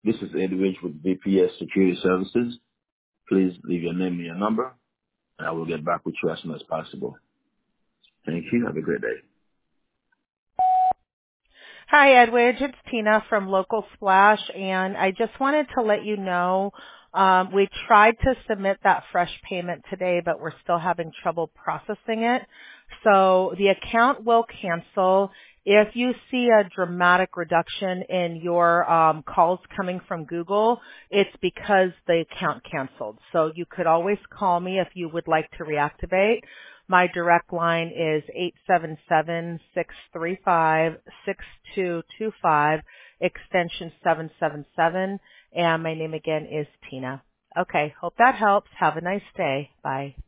This is Eddie Rich with VPS Security Services. Please leave your name and your number, and I will get back with you as soon as possible. Thank you. Have a great day. Hi, Edwidge. It's Tina from Local Splash, and I just wanted to let you know we tried to submit that fresh payment today, but we're still having trouble processing it. So the account will cancel. If you see a dramatic reduction in your calls coming from Google, it's because the account canceled. So you could always call me if you would like to reactivate. My direct line is 877-635-6225, extension 777, and my name again is Tina. Okay, hope that helps. Have a nice day. Bye.